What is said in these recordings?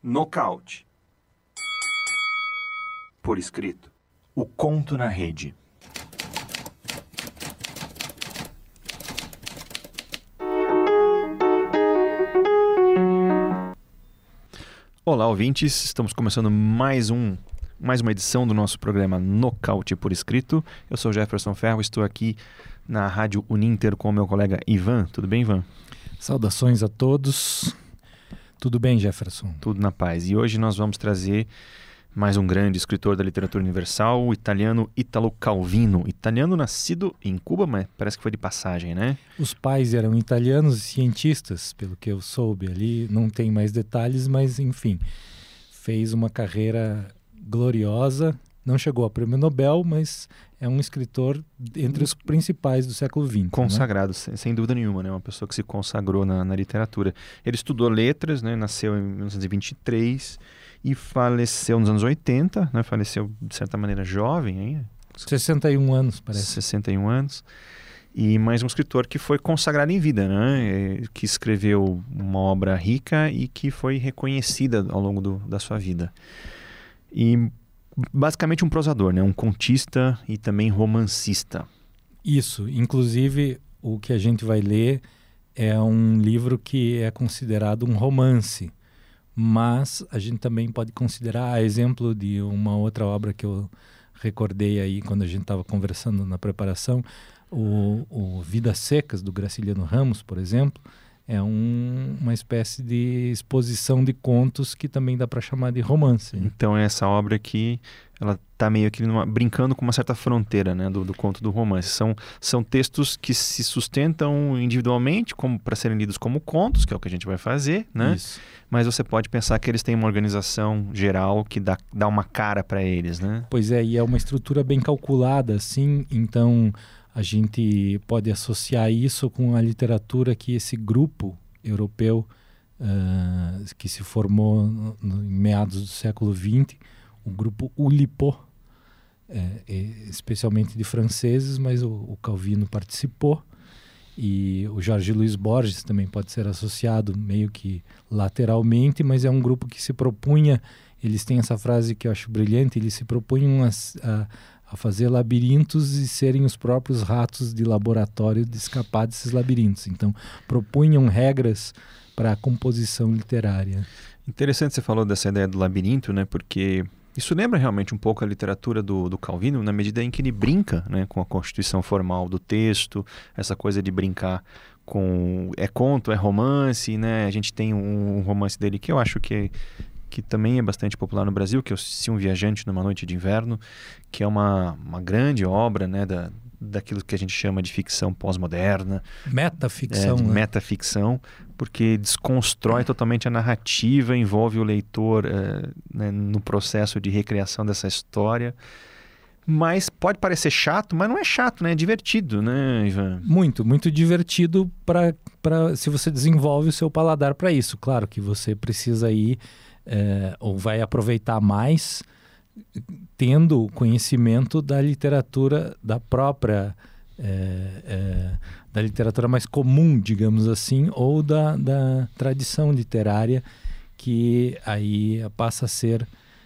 Nocaute. Por escrito. O conto na rede. Olá, ouvintes. Estamos começando mais uma edição do nosso programa Nocaute por Escrito. Eu sou Jefferson Ferro, estou aqui na Rádio Uninter com o meu colega Ivan. Tudo bem, Ivan? Saudações a todos. Tudo bem, Jefferson? Tudo na paz. E hoje nós vamos trazer mais um grande escritor da literatura universal, o italiano Italo Calvino. Italiano nascido em Cuba, mas parece que foi de passagem, né? Os pais eram italianos e cientistas, pelo que eu soube ali. Não tem mais detalhes, mas enfim. Fez uma carreira gloriosa. Não chegou a prêmio Nobel, mas é um escritor entre os principais do século XX. Consagrado, né? sem dúvida nenhuma, né? Uma pessoa que se consagrou na literatura. Ele estudou letras, né? Nasceu em 1923 e faleceu nos anos 80, né? Faleceu de certa maneira jovem ainda. 61 anos, parece. 61 anos. E mais um escritor que foi consagrado em vida, né? Que escreveu uma obra rica e que foi reconhecida ao longo da sua vida. E basicamente um prosador, né? Um contista e também romancista. Isso, inclusive o que a gente vai ler é um livro que é considerado um romance, mas a gente também pode considerar, a exemplo de uma outra obra que eu recordei aí quando a gente estava conversando na preparação, o Vidas Secas, do Graciliano Ramos, por exemplo, é uma espécie de exposição de contos que também dá para chamar de romance. Então essa obra aqui, ela está meio que brincando com uma certa fronteira, né, do conto do romance. São textos que se sustentam individualmente para serem lidos como contos, que é o que a gente vai fazer, né? Isso. Mas você pode pensar que eles têm uma organização geral que dá uma cara para eles, né? Pois é, e é uma estrutura bem calculada, assim, então a gente pode associar isso com a literatura que esse grupo europeu que se formou em meados do século XX, o grupo Oulipo, especialmente de franceses, mas o Calvino participou, e o Jorge Luiz Borges também pode ser associado meio que lateralmente, mas é um grupo que se propunha, eles têm essa frase que eu acho brilhante, eles se propunham a fazer labirintos e serem os próprios ratos de laboratório de escapar desses labirintos. Então, propunham regras para a composição literária. Interessante você falou dessa ideia do labirinto, né? Porque isso lembra realmente um pouco a literatura do Calvino, na medida em que ele brinca, né, com a constituição formal do texto, essa coisa de brincar com... é conto, é romance, né? A gente tem um romance dele que eu acho que também é bastante popular no Brasil, que é o Se um Viajante numa Noite de Inverno, que é uma grande obra, né, daquilo que a gente chama de ficção pós-moderna. Metaficção, de né? Metaficção, porque desconstrói totalmente a narrativa, envolve o leitor né, no processo de recriação dessa história. Mas pode parecer chato, mas não é chato, né? É divertido, né, Ivan? Muito, muito divertido se você desenvolve o seu paladar para isso. Claro que você precisa ir... ou vai aproveitar mais tendo conhecimento da literatura da própria da literatura mais comum, digamos assim, ou da tradição literária que aí passa a ser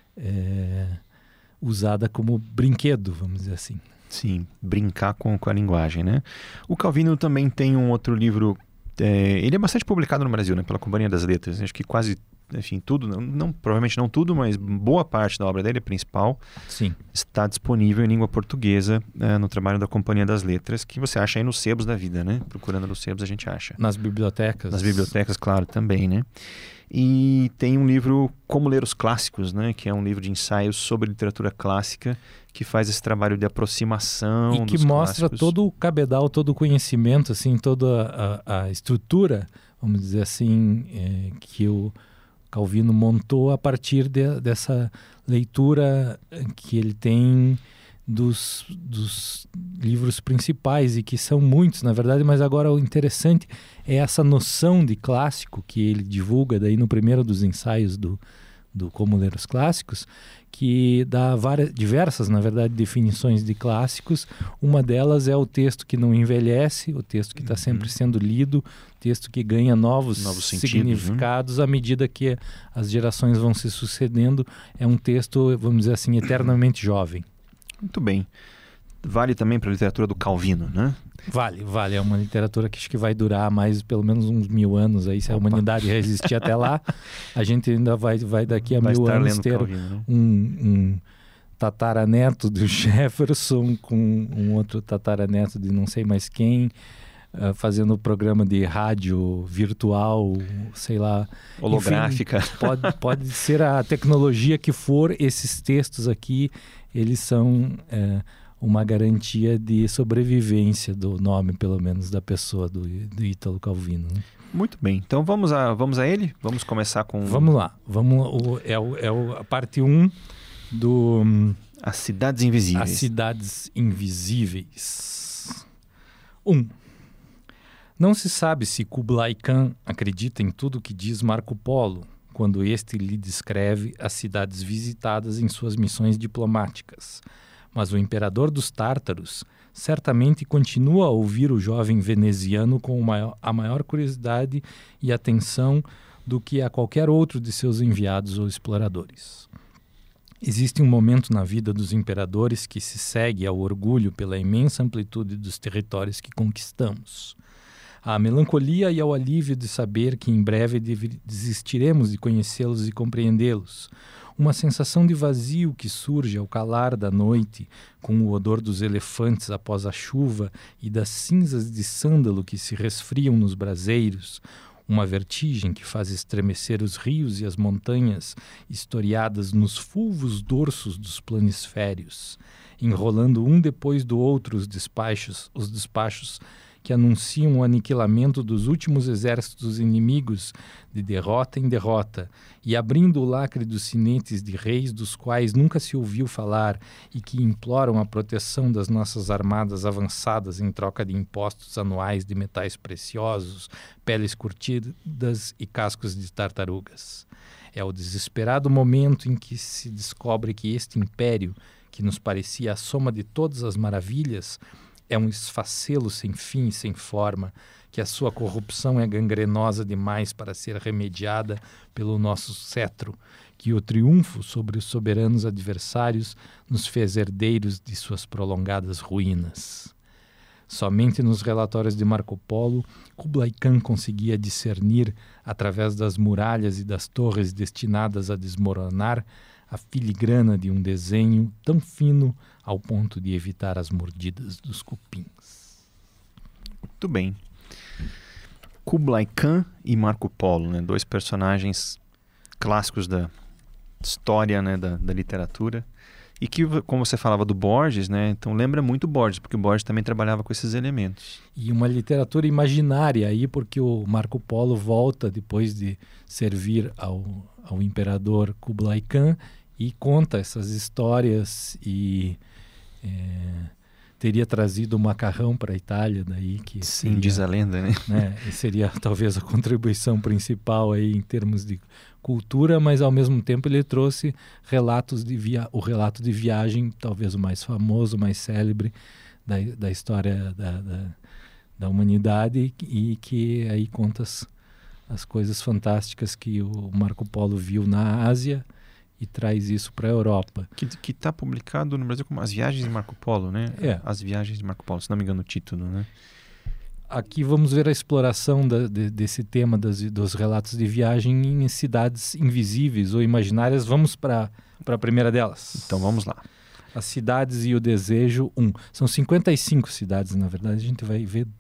usada como brinquedo, vamos dizer assim. Sim, brincar com a linguagem, né? O Calvino também tem um outro livro, ele é bastante publicado no Brasil, né, pela Companhia das Letras, acho que quase... Enfim, tudo, provavelmente não tudo, mas boa parte da obra dele, a principal, sim, está disponível em língua portuguesa no trabalho da Companhia das Letras, que você acha aí nos sebos da vida, né? Procurando nos sebos a gente acha. Nas bibliotecas. Nas bibliotecas, claro, também, né? E tem um livro, Como Ler os Clássicos, né? Que é um livro de ensaios sobre literatura clássica, que faz esse trabalho de aproximação e que mostra clássicos. Todo o cabedal, todo o conhecimento, assim, toda a estrutura, vamos dizer assim, que o Calvino montou a partir dessa leitura que ele tem dos livros principais, e que são muitos, na verdade, mas agora o interessante é essa noção de clássico que ele divulga daí no primeiro dos ensaios do do Como Ler os Clássicos, que dá diversas, na verdade, definições de clássicos. Uma delas é o texto que não envelhece, o texto que está sempre sendo lido, o texto que ganha novos significados à medida que as gerações vão se sucedendo. É um texto, vamos dizer assim, eternamente jovem. Muito bem. Vale também para a literatura do Calvino, né? Vale. É uma literatura que acho que vai durar mais pelo menos uns 1000 anos aí, se a humanidade resistir até lá. A gente ainda vai daqui a 1000 anos ter Calvino, né? um tataraneto do Jefferson com um outro tataraneto de não sei mais quem, fazendo programa de rádio virtual, sei lá. Holográfica. Enfim, pode ser a tecnologia que for, esses textos aqui, eles são... uma garantia de sobrevivência do nome, pelo menos, da pessoa, do Ítalo Calvino. Né? Muito bem. Então vamos a ele? Vamos começar com... Vamos lá. A parte 1 do... As Cidades Invisíveis. As Cidades Invisíveis. 1. Não se sabe se Kublai Khan acredita em tudo que diz Marco Polo, quando este lhe descreve as cidades visitadas em suas missões diplomáticas. Mas o imperador dos tártaros certamente continua a ouvir o jovem veneziano com a maior curiosidade e atenção do que a qualquer outro de seus enviados ou exploradores. Existe um momento na vida dos imperadores que se segue ao orgulho pela imensa amplitude dos territórios que conquistamos. À melancolia e ao alívio de saber que em breve desistiremos de conhecê-los e compreendê-los. Uma sensação de vazio que surge ao calar da noite, com o odor dos elefantes após a chuva e das cinzas de sândalo que se resfriam nos braseiros. Uma vertigem que faz estremecer os rios e as montanhas, historiadas nos fulvos dorsos dos planisférios, enrolando um depois do outro os despachos que anunciam o aniquilamento dos últimos exércitos inimigos de derrota em derrota, e abrindo o lacre dos sinetes de reis dos quais nunca se ouviu falar e que imploram a proteção das nossas armadas avançadas em troca de impostos anuais de metais preciosos, peles curtidas e cascos de tartarugas. É o desesperado momento em que se descobre que este império, que nos parecia a soma de todas as maravilhas, é um esfacelo sem fim e sem forma, que a sua corrupção é gangrenosa demais para ser remediada pelo nosso cetro, que o triunfo sobre os soberanos adversários nos fez herdeiros de suas prolongadas ruínas. Somente nos relatórios de Marco Polo, Kublai Khan conseguia discernir, através das muralhas e das torres destinadas a desmoronar, a filigrana de um desenho tão fino ao ponto de evitar as mordidas dos cupins. Muito bem. Kublai Khan e Marco Polo, né? Dois personagens clássicos da história, né? da literatura. E que, como você falava do Borges, né? Então lembra muito Borges, porque o Borges também trabalhava com esses elementos. E uma literatura imaginária aí, porque o Marco Polo volta depois de servir ao imperador Kublai Khan e conta essas histórias e teria trazido o macarrão para a Itália daí, que sim, seria, diz a lenda, né? E seria talvez a contribuição principal aí em termos de cultura, mas ao mesmo tempo ele trouxe o relato de viagem, talvez o mais famoso, o mais célebre da história da humanidade, e que aí conta as coisas fantásticas que o Marco Polo viu na Ásia e traz isso para a Europa. Que está publicado no Brasil como As Viagens de Marco Polo, né? As Viagens de Marco Polo, se não me engano o título, né? Aqui vamos ver a exploração desse tema dos relatos de viagem em cidades invisíveis ou imaginárias. Vamos para a primeira delas. Então vamos lá. As Cidades e o Desejo 1. São 55 cidades, na verdade. A gente vai ver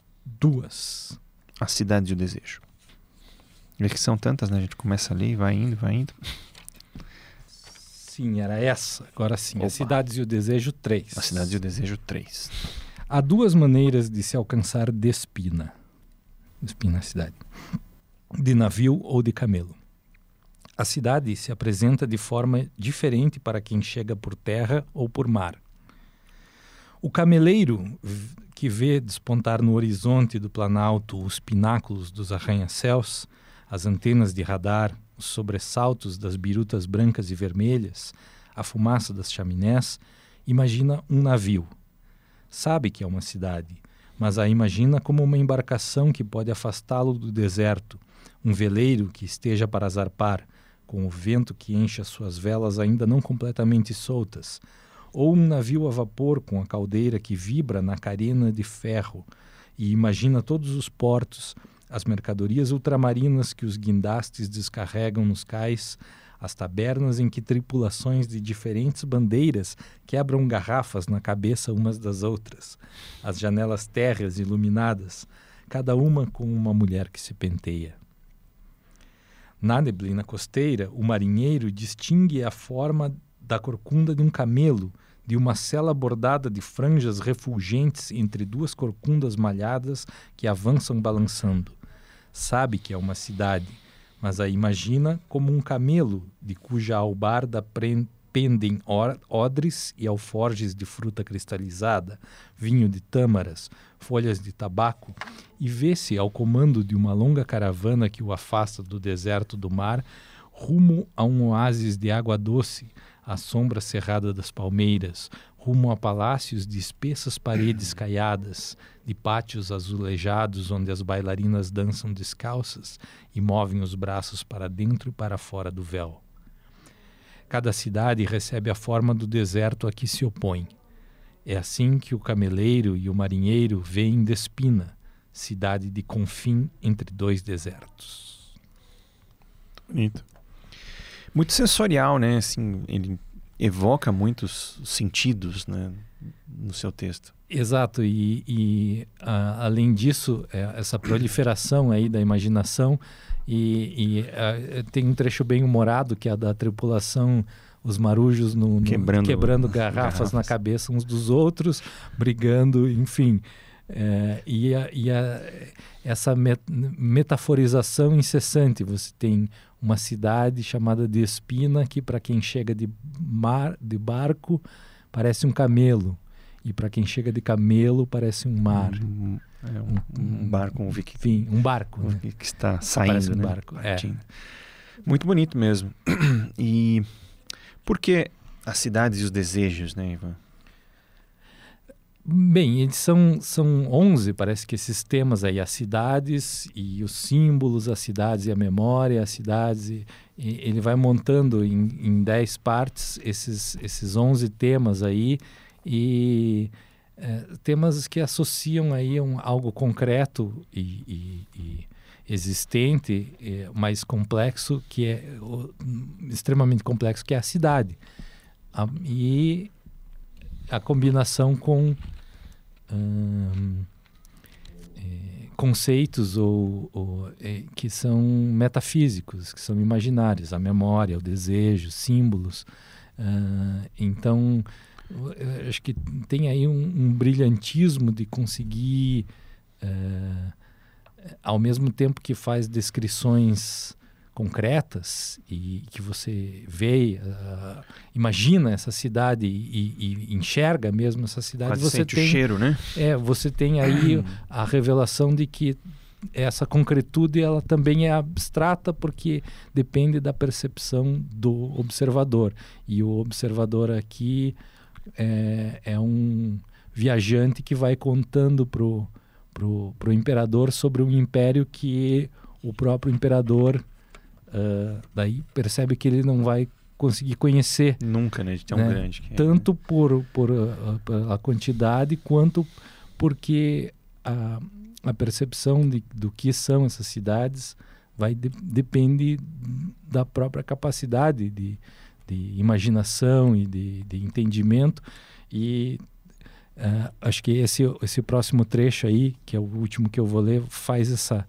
2. As Cidades e o Desejo. É que são tantas, né? A gente começa ali, vai indo, vai indo. Sim, era essa. Agora sim. Opa. As Cidades e o Desejo 3. As Cidades e o Desejo 3. Há 2 maneiras de se alcançar Despina. Despina, a cidade. De navio ou de camelo. A cidade se apresenta de forma diferente para quem chega por terra ou por mar. O cameleiro, que vê despontar no horizonte do planalto os pináculos dos arranha-céus, as antenas de radar, os sobressaltos das birutas brancas e vermelhas, a fumaça das chaminés, imagina um navio. Sabe que é uma cidade, mas a imagina como uma embarcação que pode afastá-lo do deserto, um veleiro que esteja para zarpar, com o vento que enche as suas velas ainda não completamente soltas, ou um navio a vapor com a caldeira que vibra na carena de ferro, e imagina todos os portos, as mercadorias ultramarinas que os guindastes descarregam nos cais, as tabernas em que tripulações de diferentes bandeiras quebram garrafas na cabeça umas das outras, as janelas térreas iluminadas, cada uma com uma mulher que se penteia. Na neblina costeira, o marinheiro distingue a forma da corcunda de um camelo, de uma sela bordada de franjas refulgentes entre duas corcundas malhadas que avançam balançando. Sabe que é uma cidade, mas a imagina como um camelo, de cuja albarda pendem odres e alforjes de fruta cristalizada, vinho de tâmaras, folhas de tabaco, e vê-se ao comando de uma longa caravana que o afasta do deserto do mar, rumo a um oásis de água doce, à sombra cerrada das palmeiras, rumo a palácios de espessas paredes caiadas, de pátios azulejados onde as bailarinas dançam descalças e movem os braços para dentro e para fora do véu. Cada cidade recebe a forma do deserto a que se opõe. É assim que o cameleiro e o marinheiro veem Despina, cidade de confim entre dois desertos. Bonito. Muito sensorial, né? Assim, ele evoca muitos sentidos, né, no seu texto. Exato, além disso, essa proliferação aí da imaginação tem um trecho bem humorado que é a da tripulação, os marujos quebrando garrafas na cabeça uns dos outros, brigando, enfim. Essa metaforização incessante. Você tem uma cidade chamada Despina que, para quem chega de barco, parece um camelo, e para quem chega de camelo parece um mar. Um barco, enfim, um barco, né? Que está saindo, parece um barco. Muito bonito mesmo. E por que as cidades e os desejos, né, Ivan? Bem, eles são 11, parece que esses temas aí, as cidades e os símbolos, as cidades e a memória, as cidades, ele vai montando em 10 partes esses 11 temas aí, e temas que associam aí algo concreto e existente, mais complexo, que é extremamente complexo, que é a cidade. E a combinação com conceitos que são metafísicos, que são imaginários, a memória, o desejo, símbolos. Então, eu acho que tem aí um brilhantismo de conseguir, ao mesmo tempo que faz descrições concretas e que você vê, imagina essa cidade e enxerga mesmo essa cidade. Quase você sente tem o cheiro, né? Você tem aí a revelação de que essa concretude ela também é abstrata, porque depende da percepção do observador, e o observador aqui é um viajante que vai contando pro imperador sobre um império que o próprio imperador daí percebe que ele não vai conseguir conhecer nunca, né, de tão grande que tanto por a quantidade, quanto porque a percepção do que são essas cidades depende da própria capacidade de imaginação e de entendimento. E acho que esse próximo trecho aí, que é o último que eu vou ler, faz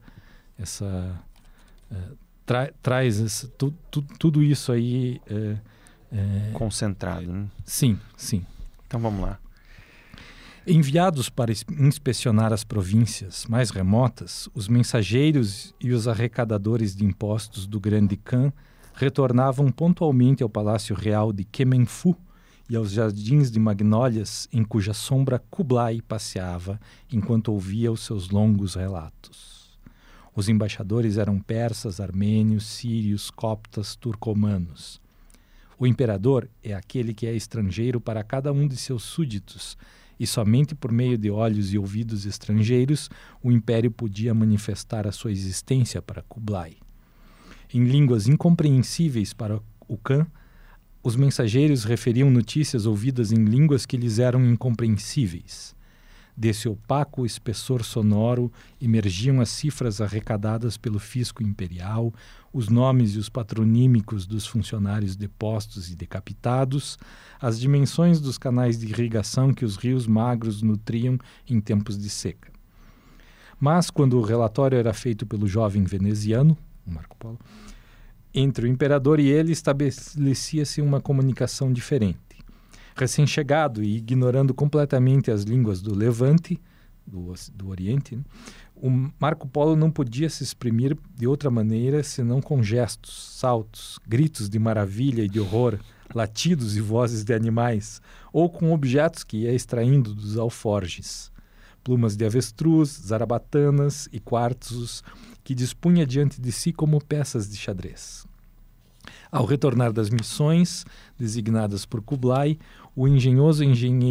traz tudo isso aí concentrado, né? Sim. Então vamos lá. Enviados para inspecionar as províncias mais remotas, os mensageiros e os arrecadadores de impostos do Grande Khan retornavam pontualmente ao Palácio Real de Kemenfu e aos jardins de magnólias em cuja sombra Kublai passeava enquanto ouvia os seus longos relatos. Os embaixadores eram persas, armênios, sírios, coptas, turcomanos. O imperador é aquele que é estrangeiro para cada um de seus súditos, e somente por meio de olhos e ouvidos estrangeiros o império podia manifestar a sua existência para Kublai. Em línguas incompreensíveis para o Khan, os mensageiros referiam notícias ouvidas em línguas que lhes eram incompreensíveis. Desse opaco espessor sonoro emergiam as cifras arrecadadas pelo fisco imperial, os nomes e os patronímicos dos funcionários depostos e decapitados, as dimensões dos canais de irrigação que os rios magros nutriam em tempos de seca. Mas, quando o relatório era feito pelo jovem veneziano, Marco Polo, entre o imperador e ele estabelecia-se uma comunicação diferente. Recém-chegado e ignorando completamente as línguas do Levante, do Oriente, o Marco Polo não podia se exprimir de outra maneira senão com gestos, saltos, gritos de maravilha e de horror, latidos e vozes de animais, ou com objetos que ia extraindo dos alforjes. Plumas de avestruz, zarabatanas e quartzos que dispunha diante de si como peças de xadrez. Ao retornar das missões, designadas por Kublai, o engenhoso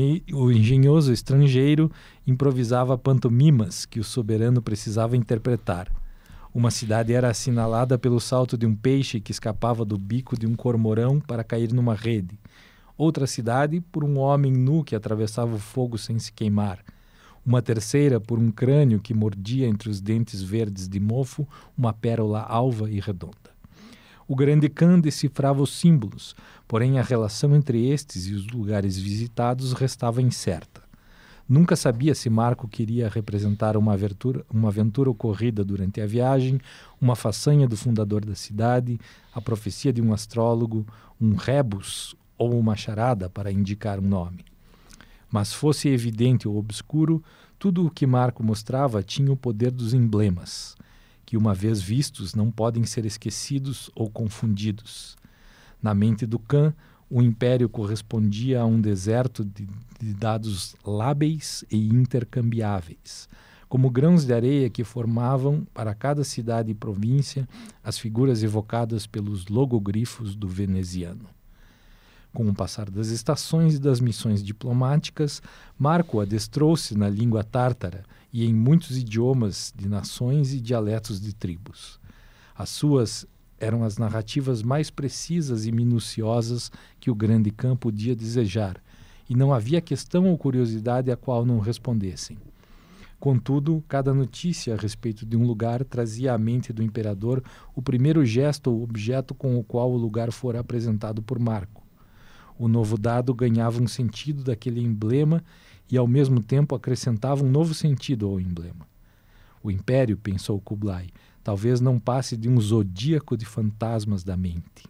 estrangeiro improvisava pantomimas que o soberano precisava interpretar. Uma cidade era assinalada pelo salto de um peixe que escapava do bico de um cormorão para cair numa rede. Outra cidade por um homem nu que atravessava o fogo sem se queimar. Uma terceira por um crânio que mordia entre os dentes verdes de mofo uma pérola alva e redonda. O grande Khan decifrava os símbolos, porém a relação entre estes e os lugares visitados restava incerta. Nunca sabia se Marco queria representar uma aventura ocorrida durante a viagem, uma façanha do fundador da cidade, a profecia de um astrólogo, um rebus ou uma charada para indicar um nome. Mas fosse evidente ou obscuro, tudo o que Marco mostrava tinha o poder dos emblemas, que uma vez vistos não podem ser esquecidos ou confundidos. Na mente do Khan, o império correspondia a um deserto de dados lábeis e intercambiáveis, como grãos de areia que formavam para cada cidade e província as figuras evocadas pelos logogrifos do veneziano. Com o passar das estações e das missões diplomáticas, Marco adestrou-se na língua tártara e em muitos idiomas de nações e dialetos de tribos. As suas eram as narrativas mais precisas e minuciosas que o grande Khan podia desejar, e não havia questão ou curiosidade a qual não respondessem. Contudo, cada notícia a respeito de um lugar trazia à mente do imperador o primeiro gesto ou objeto com o qual o lugar fora apresentado por Marco. O novo dado ganhava um sentido daquele emblema e, ao mesmo tempo, acrescentava um novo sentido ao emblema. O império, pensou Kublai, talvez não passe de um zodíaco de fantasmas da mente.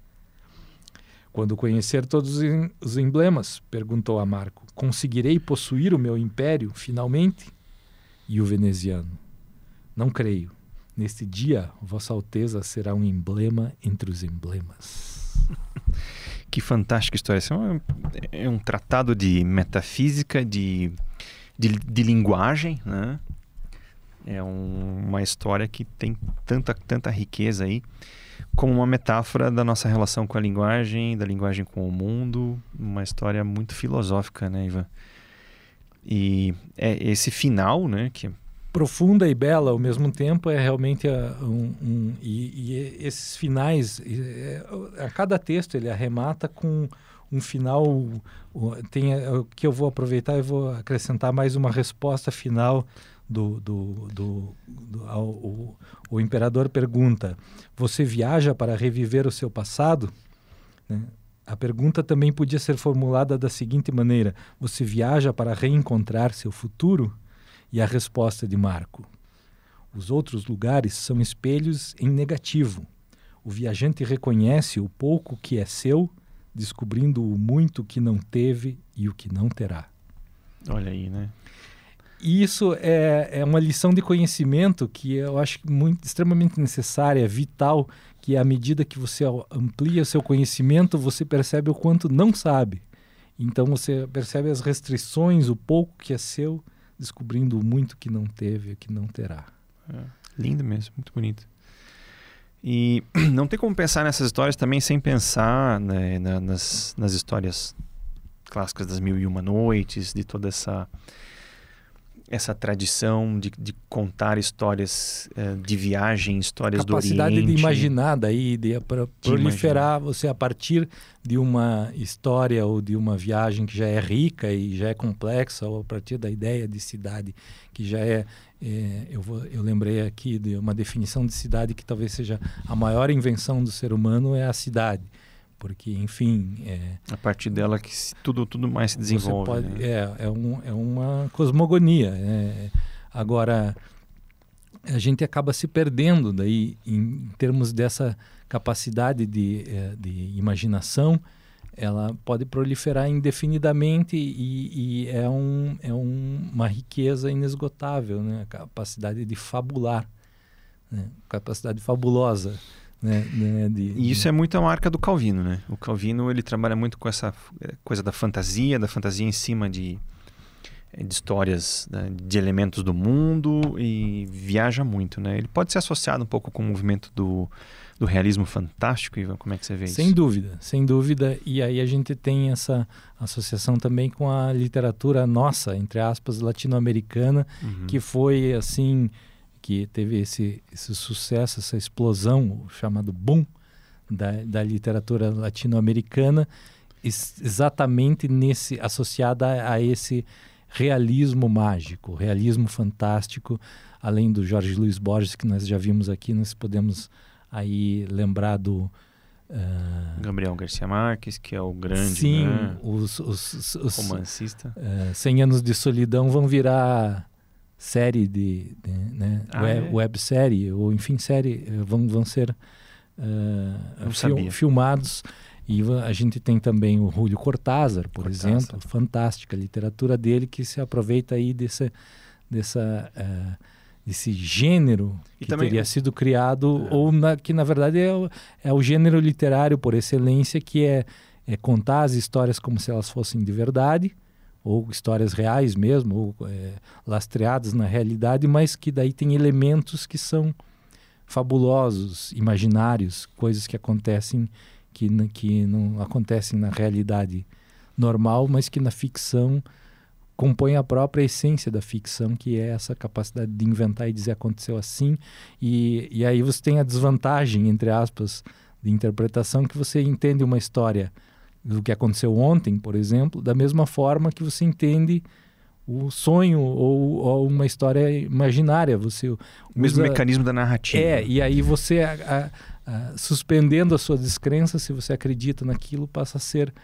Quando conhecer todos os emblemas, perguntou a Marco, conseguirei possuir o meu império, finalmente? E o veneziano, não creio. Neste dia, Vossa Alteza será um emblema entre os emblemas. Que fantástica história. Isso é um tratado de metafísica, de linguagem, né? É uma história que tem tanta riqueza aí, como uma metáfora da nossa relação com a linguagem, da linguagem com o mundo. Uma história muito filosófica, né, Ivan? E esse final, né, que profunda e bela ao mesmo tempo, é realmente esses finais, a cada texto ele arremata com um final, que eu vou aproveitar e vou acrescentar mais uma resposta final o imperador pergunta, você viaja para reviver o seu passado? Né? A pergunta também podia ser formulada da seguinte maneira, você viaja para reencontrar seu futuro? E a resposta de Marco, os outros lugares são espelhos em negativo. O viajante reconhece o pouco que é seu, descobrindo o muito que não teve e o que não terá. Olha aí, né? E isso é uma lição de conhecimento que eu acho extremamente necessária, vital, que à medida que você amplia o seu conhecimento, você percebe o quanto não sabe. Então você percebe as restrições, o pouco que é seu, descobrindo o muito que não teve e que não terá. Lindo mesmo, muito bonito. E não tem como pensar nessas histórias também sem pensar, né, nas histórias clássicas das Mil e Uma Noites, de toda essa tradição de contar histórias de viagem, histórias do Oriente. Capacidade de imaginar, daí, de proliferar você a partir de uma história ou de uma viagem que já é rica e já é complexa, ou a partir da ideia de cidade que já eu lembrei aqui de uma definição de cidade que talvez seja a maior invenção do ser humano, é a cidade. Porque, enfim... a partir dela que tudo mais se desenvolve. Pode, né? é uma cosmogonia. Agora, a gente acaba se perdendo daí em termos dessa capacidade de imaginação. Ela pode proliferar indefinidamente e é uma riqueza inesgotável, né? A capacidade de fabular, né? Capacidade fabulosa. E isso é muito a marca do Calvino, né? O Calvino, ele trabalha muito com essa coisa da fantasia em cima de histórias, né, de elementos do mundo, e viaja muito, né? Ele pode ser associado um pouco com o movimento do realismo fantástico, Ivan, como é que você vê isso? Sem dúvida, e aí a gente tem essa associação também com a literatura nossa, entre aspas, latino-americana, que foi assim... que teve esse sucesso, essa explosão, o chamado boom da literatura latino-americana, exatamente associada a esse realismo mágico, realismo fantástico, além do Jorge Luis Borges, que nós já vimos aqui. Nós podemos aí lembrar do... Gabriel Garcia Marques, que é o grande, sim, né? os romancista. 100 Anos de Solidão vão virar... série né? Websérie, ou enfim, série, vão ser filmados. E a gente tem também o Julio Cortázar, por exemplo, fantástica a literatura dele, que se aproveita aí desse gênero que também teria sido criado, que na verdade é o gênero literário por excelência, que é contar as histórias como se elas fossem de verdade, ou histórias reais mesmo, ou lastreadas na realidade, mas que daí tem elementos que são fabulosos, imaginários, coisas que acontecem, que não acontecem na realidade normal, mas que na ficção compõem a própria essência da ficção, que é essa capacidade de inventar e dizer aconteceu assim, e aí você tem a desvantagem, entre aspas, de interpretação, que você entende uma história do que aconteceu ontem, por exemplo, da mesma forma que você entende o sonho ou uma história imaginária. Você o mesmo mecanismo da narrativa. E aí você, suspendendo a sua descrença, se você acredita naquilo, passa a ser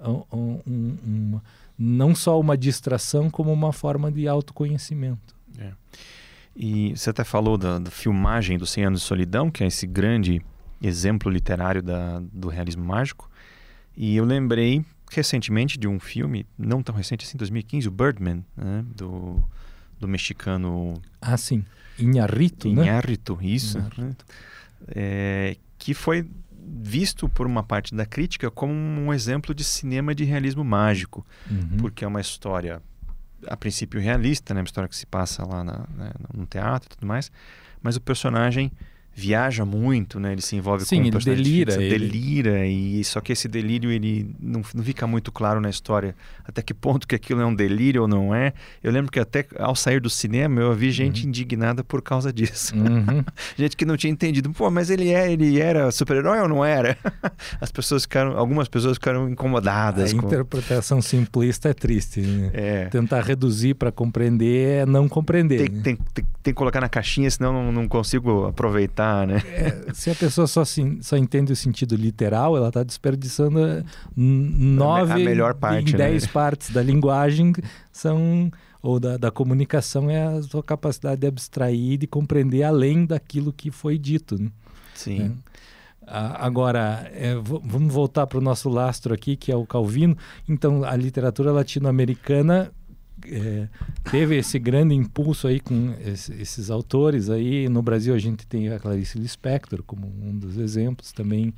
não só uma distração, como uma forma de autoconhecimento. E você até falou da filmagem dos 100 Anos de Solidão, que é esse grande exemplo literário do realismo mágico. E eu lembrei recentemente de um filme, não tão recente assim, 2015, o Birdman, né? do mexicano... Ah, sim. Iñárritu, né? Iñárritu, isso. Iñárritu. Que foi visto por uma parte da crítica como um exemplo de cinema de realismo mágico, porque é uma história, a princípio, realista, né? Uma história que se passa lá no teatro e tudo mais, mas o personagem viaja muito, né? Ele se envolve com o personagem. Delira, e só que esse delírio ele não fica muito claro na história até que ponto que aquilo é um delírio ou não é. Eu lembro que até ao sair do cinema eu vi gente indignada por causa disso. Gente que não tinha entendido. Pô, mas ele era super-herói ou não era? Algumas pessoas ficaram incomodadas. A interpretação simplista é triste, né? Tentar reduzir para compreender é não compreender. Tem que colocar na caixinha, senão não consigo aproveitar. Né? Se a pessoa só entende o sentido literal, ela está desperdiçando 9 a melhor parte, em 10 partes da linguagem ou da comunicação, é a sua capacidade de abstrair e de compreender além daquilo que foi dito. Né? Sim. Agora, vamos voltar para o nosso lastro aqui, que é o Calvino. Então, a literatura latino-americana teve esse grande impulso aí com esses autores aí. No Brasil a gente tem a Clarice Lispector como um dos exemplos, também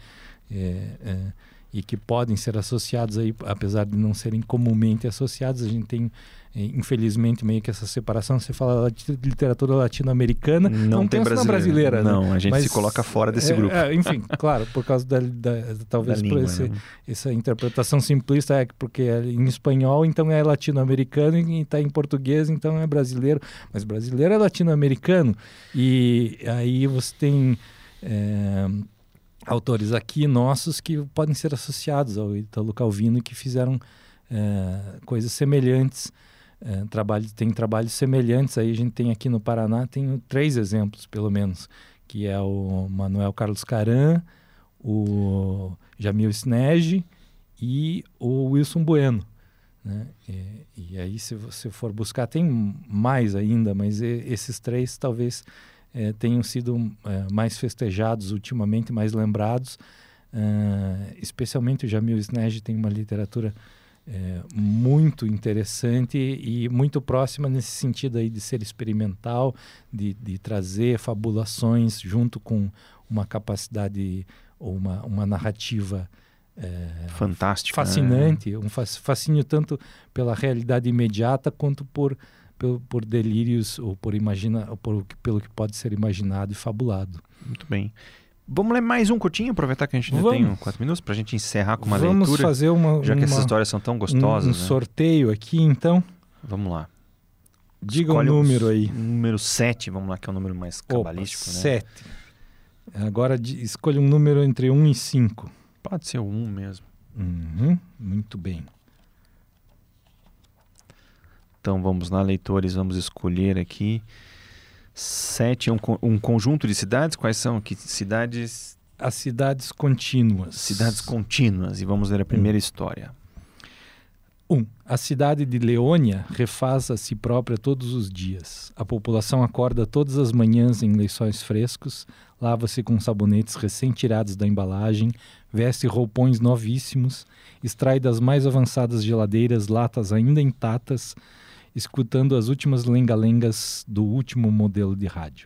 e que podem ser associados aí, apesar de não serem comumente associados. A gente tem, infelizmente, meio que essa separação. Você fala de literatura latino-americana, não tem brasileira. Não, né? A gente se coloca fora desse grupo. Enfim, claro, por causa talvez da por língua, essa interpretação simplista, porque é em espanhol, então é latino-americano, e está em português, então é brasileiro. Mas brasileiro é latino-americano. E aí você tem autores aqui nossos que podem ser associados ao Ítalo Calvino, que fizeram coisas semelhantes, tem trabalhos semelhantes. Aí a gente tem aqui no Paraná, tem 3 exemplos pelo menos, que é o Manuel Carlos Caran, o Jamil Snege e o Wilson Bueno, né? E aí, se você for buscar, tem mais ainda, mas esses 3 talvez tenham sido mais festejados ultimamente, mais lembrados. Especialmente o Jamil Snege tem uma literatura muito interessante e muito próxima nesse sentido aí de ser experimental, de trazer fabulações junto com uma capacidade ou uma narrativa fantástica, fascinante, um fascínio tanto pela realidade imediata quanto por delírios ou pelo que pode ser imaginado e fabulado. Muito bem. Vamos ler mais um curtinho, aproveitar que a gente ainda tem 4 minutos para a gente encerrar com uma leitura. Vamos fazer já que essas histórias são tão gostosas. Um sorteio aqui, então. Vamos lá. Diga o número aí. Número 7, vamos lá, que é o número mais cabalístico. 7. Agora escolha um número entre 1 e 5. Pode ser o 1 mesmo. Muito bem. Então vamos lá, leitores, vamos escolher aqui. 7 é um conjunto de cidades. Quais são? Que cidades? As cidades contínuas. Cidades contínuas. E vamos ler a primeira história. 1. A cidade de Leônia refaz a si própria todos os dias. A população acorda todas as manhãs em lençóis frescos, lava-se com sabonetes recém-tirados da embalagem, veste roupões novíssimos, extrai das mais avançadas geladeiras latas ainda intactas, escutando as últimas lenga-lengas do último modelo de rádio.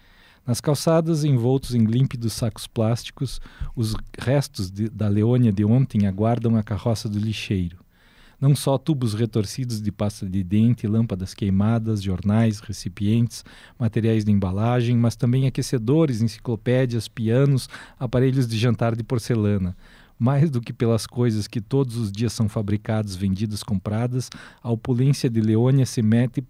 Nas calçadas, envoltos em límpidos sacos plásticos, os restos da Leônia de ontem aguardam a carroça do lixeiro. Não só tubos retorcidos de pasta de dente, lâmpadas queimadas, jornais, recipientes, materiais de embalagem, mas também aquecedores, enciclopédias, pianos, aparelhos de jantar de porcelana. Mais do que pelas coisas que todos os dias são fabricadas, vendidas, compradas, a opulência de Leônia se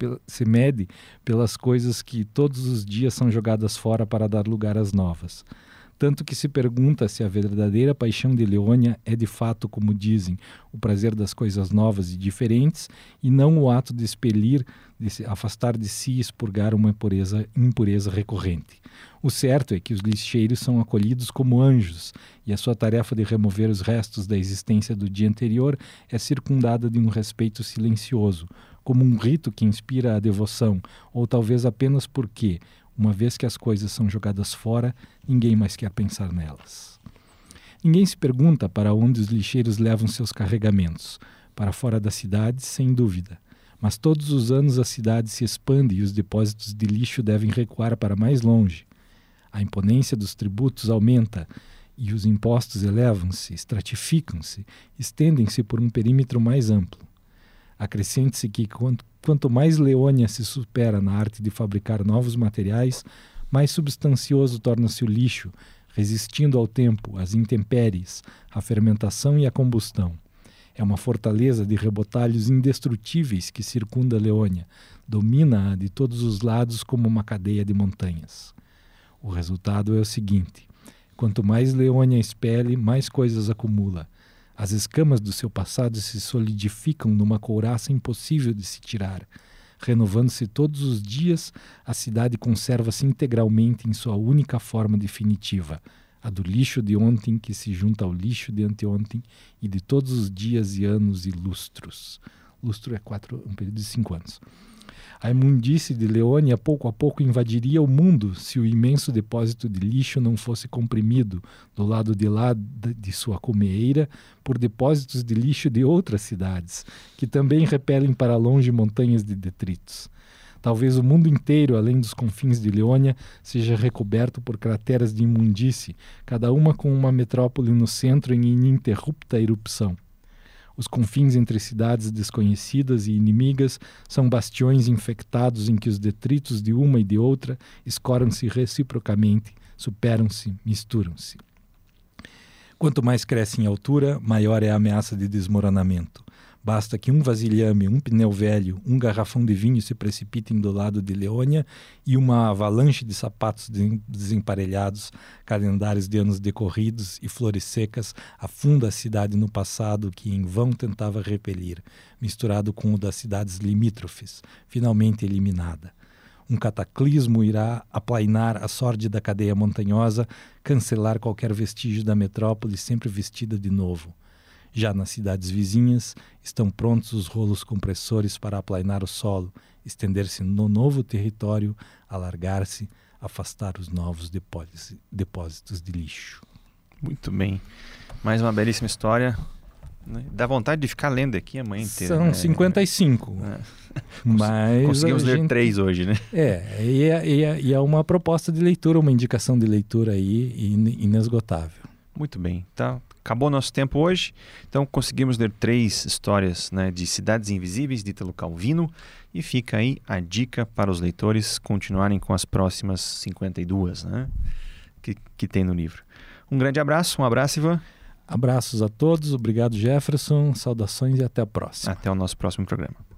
mede pelas coisas que todos os dias são jogadas fora para dar lugar às novas. Tanto que se pergunta se a verdadeira paixão de Leônia é de fato, como dizem, o prazer das coisas novas e diferentes, e não o ato de expelir, de se afastar de si e expurgar uma impureza recorrente. O certo é que os lixeiros são acolhidos como anjos, e a sua tarefa de remover os restos da existência do dia anterior é circundada de um respeito silencioso, como um rito que inspira a devoção, ou talvez apenas porque, uma vez que as coisas são jogadas fora, ninguém mais quer pensar nelas. Ninguém se pergunta para onde os lixeiros levam seus carregamentos. Para fora da cidade, sem dúvida. Mas todos os anos a cidade se expande e os depósitos de lixo devem recuar para mais longe. A imponência dos tributos aumenta e os impostos elevam-se, estratificam-se, estendem-se por um perímetro mais amplo. Acrescente-se que quanto mais Leônia se supera na arte de fabricar novos materiais, mais substancioso torna-se o lixo, resistindo ao tempo, às intempéries, à fermentação e à combustão. É uma fortaleza de rebotalhos indestrutíveis que circunda Leônia, domina-a de todos os lados como uma cadeia de montanhas. O resultado é o seguinte: quanto mais Leônia expele, mais coisas acumula. As escamas do seu passado se solidificam numa couraça impossível de se tirar. Renovando-se todos os dias, a cidade conserva-se integralmente em sua única forma definitiva, a do lixo de ontem que se junta ao lixo de anteontem e de todos os dias e anos e lustros. Lustro é um período de 5 anos. A imundície de Leônia pouco a pouco invadiria o mundo se o imenso depósito de lixo não fosse comprimido do lado de lá de sua cumeeira por depósitos de lixo de outras cidades, que também repelem para longe montanhas de detritos. Talvez o mundo inteiro, além dos confins de Leônia, seja recoberto por crateras de imundície, cada uma com uma metrópole no centro em ininterrupta erupção. Os confins entre cidades desconhecidas e inimigas são bastiões infectados em que os detritos de uma e de outra escoram-se reciprocamente, superam-se, misturam-se. Quanto mais cresce em altura, maior é a ameaça de desmoronamento. Basta que um vasilhame, um pneu velho, um garrafão de vinho se precipitem do lado de Leônia e uma avalanche de sapatos desemparelhados, calendários de anos decorridos e flores secas afunda a cidade no passado que em vão tentava repelir, misturado com o das cidades limítrofes, finalmente eliminada. Um cataclismo irá aplainar a sórdida cadeia montanhosa, cancelar qualquer vestígio da metrópole sempre vestida de novo. Já nas cidades vizinhas, estão prontos os rolos compressores para aplainar o solo, estender-se no novo território, alargar-se, afastar os novos depósitos de lixo. Muito bem. Mais uma belíssima história. Dá vontade de ficar lendo aqui a manhã inteira. São 55. Mas conseguimos ler 3 hoje, né? E é uma proposta de leitura, uma indicação de leitura aí inesgotável. Muito bem. Então, acabou nosso tempo hoje. Então, conseguimos ler 3 histórias, né, de Cidades Invisíveis, de Ítalo Calvino. E fica aí a dica para os leitores continuarem com as próximas 52, né, que tem no livro. Um grande abraço. Um abraço, Ivan. Abraços a todos. Obrigado, Jefferson. Saudações e até a próxima. Até o nosso próximo programa.